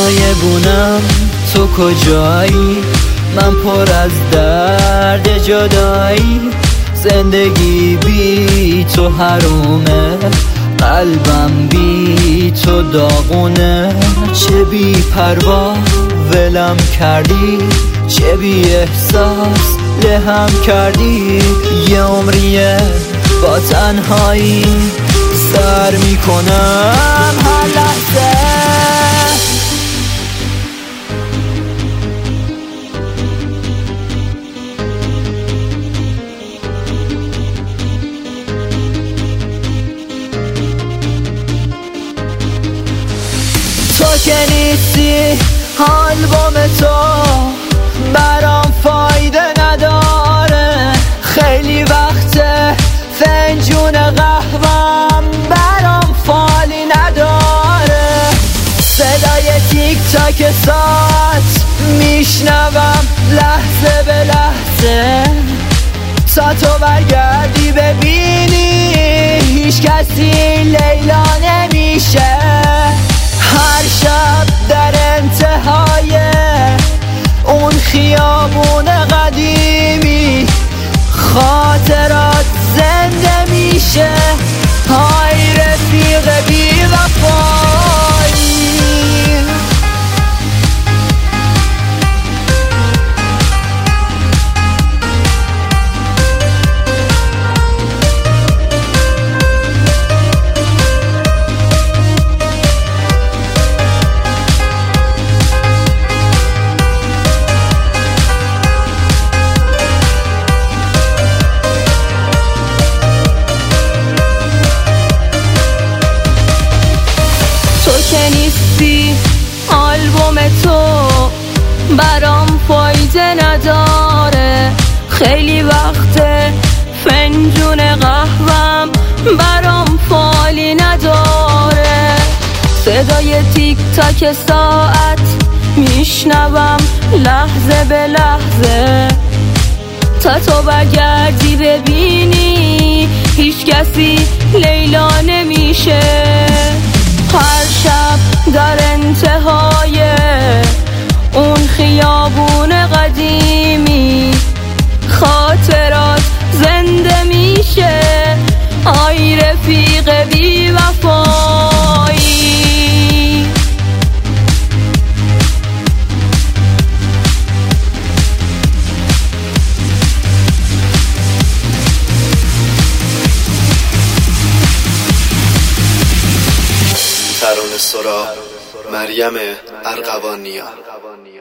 صدای بونم تو کجایی؟ من پر از درد جدایی، زندگی بی تو حرومه، قلبم بی تو داغونه. چه بی پروا ولم کردی، چه بی احساس لهم کردی. یه عمریه با تنهایی سر میکنم هر لحظه. تو که نیستی آلبوم تو برام فایده نداره. خیلی وقته فنجون قهوه‌م برام فالی نداره. صدای تیک تاک ساعت میشنوم لحظه به لحظه، تا تو برگردی ببینی هیچ کسی لیلا نمیشه. هر شب در انتهای اون خیابون قدیمی خاطرات زنده میشه. های رفیق بی وفایی، تو که نیستی آلبوم تو برام فایده نداره. خیلی وقته فنجون قهوه‌م برام فالی نداره. صدای تیک تاک ساعت میشنوم لحظه به لحظه، تا تو برگردی ببینی هیچ کسی لیلا نمیشه. هر شب در انتهای اون خیابون قدیمی خاطرات زنده میشه. آی رفیق بی وفایی، ترانه سرا مریم ارغوانیان.